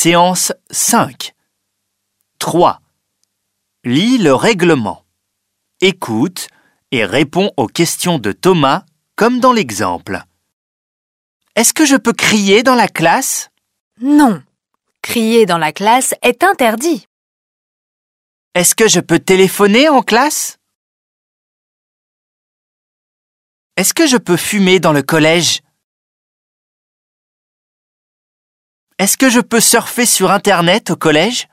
Séance 5. 3. Lis le règlement. Écoute et réponds aux questions de Thomas comme dans l'exemple. Est-ce que je peux crier dans la classe? Non. Crier dans la classe est interdit. Est-ce que je peux téléphoner en classe? Est-ce que je peux fumer dans le collège? Est-ce que je peux surfer sur Internet au collège?